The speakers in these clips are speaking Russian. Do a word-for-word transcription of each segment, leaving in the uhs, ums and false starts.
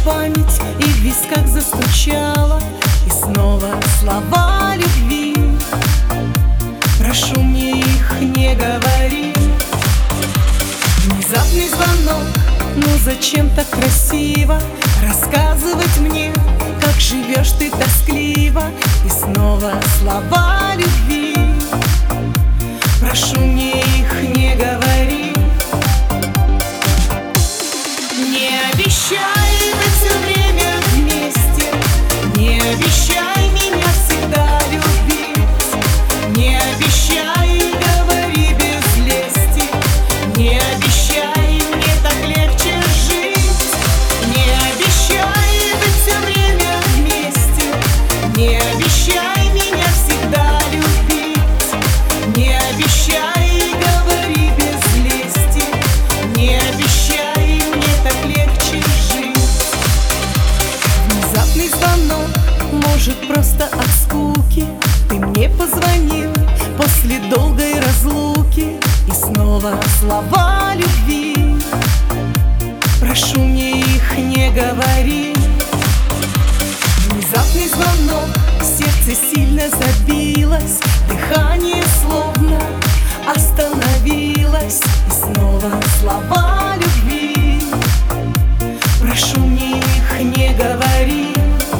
память и в висках застучала, и снова слова любви. Прошу мне их не говорить. Внезапный звонок, ну зачем так красиво рассказывать мне, как живешь ты тоскливо, и снова слова любви. Прошу мне их не говорить. Не обещай быть все время вместе, не обещай меня всегда любить, не обещай, говори без лести, не обещай, мне так легче жить. Не обещай быть все время вместе, не обещай меня всегда любить, не обещай, говори без лести, не обещай, мне так легче жить. Внезапный звонок, может просто от скуки, ты мне позвонил после долгой разлуки, и снова слова любви. Прошу мне их не говорить. Внезапный звонок, сердце сильно забилось, дыхание словно остановилось, и снова слова любви. Прошу мне их не говорить.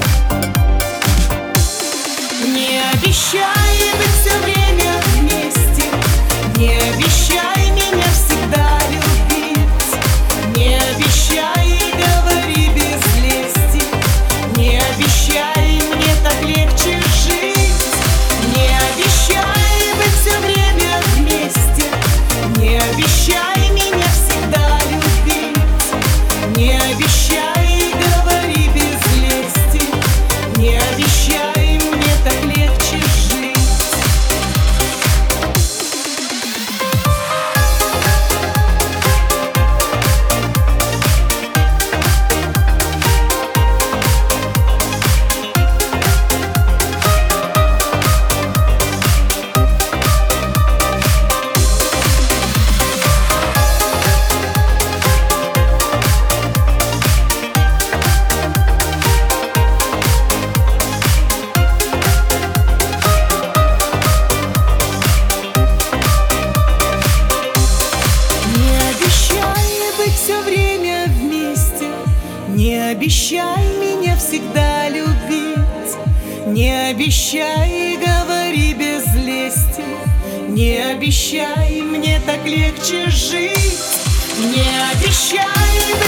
Не обещай быть все время вместе, не обещай меня всегда любить, не обещай, говори без лести, не обещай, мне так легче жить. Не обещай быть все время вместе, не обещай меня всегда любить, не обещай, говори без лести, не обещай, мне так легче жить. Все время вместе, не обещай меня всегда любить, не обещай, говори без лести, не обещай, мне так легче жить. Не обещай